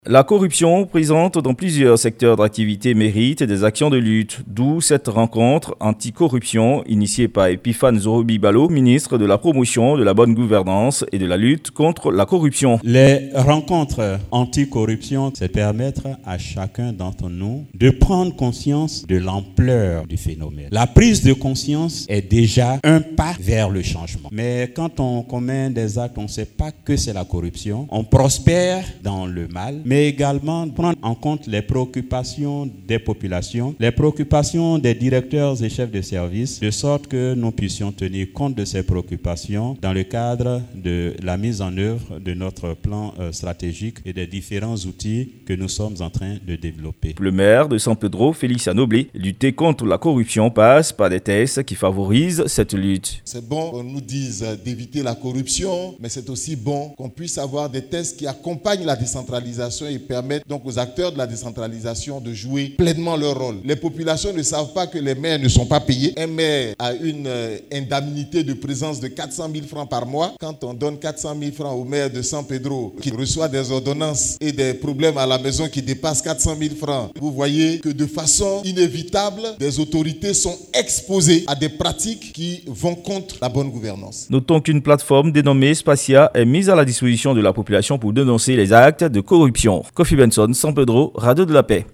La corruption présente dans plusieurs secteurs d'activité mérite des actions de lutte, d'où cette rencontre anticorruption initiée par Epiphane Zorobi-Balo, ministre de la promotion de la bonne gouvernance et de la lutte contre la corruption. Les rencontres anticorruption, c'est permettre à chacun d'entre nous de prendre conscience de l'ampleur du phénomène. La prise de conscience est déjà un pas vers le changement. Mais quand on commet des actes, on ne sait pas que c'est la corruption. On prospère dans le mal, mais également prendre en compte les préoccupations des populations, les préoccupations des directeurs et chefs de service, de sorte que nous puissions tenir compte de ces préoccupations dans le cadre de la mise en œuvre de notre plan stratégique et des différents outils que nous sommes en train de développer. Le maire de San Pedro, Félix Anoblé, lutter contre la corruption passe par des tests qui favorisent cette lutte. C'est bon qu'on nous dise d'éviter la corruption, mais c'est aussi bon qu'on puisse avoir des tests qui accompagnent la décentralisation et permettent donc aux acteurs de la décentralisation de jouer pleinement leur rôle. Les populations ne savent pas que les maires ne sont pas payés. Un maire a une indemnité de présence de 400 000 francs par mois. Quand on donne 400 000 francs au maire de San Pedro qui reçoit des ordonnances et des problèmes à la maison qui dépassent 400 000 francs, vous voyez que de façon inévitable, des autorités sont exposées à des pratiques qui vont contre la bonne gouvernance. Notons qu'une plateforme dénommée Spacia est mise à la disposition de la population pour dénoncer les actes de corruption. Kofi Benson, San Pedro, Radio de la Paix.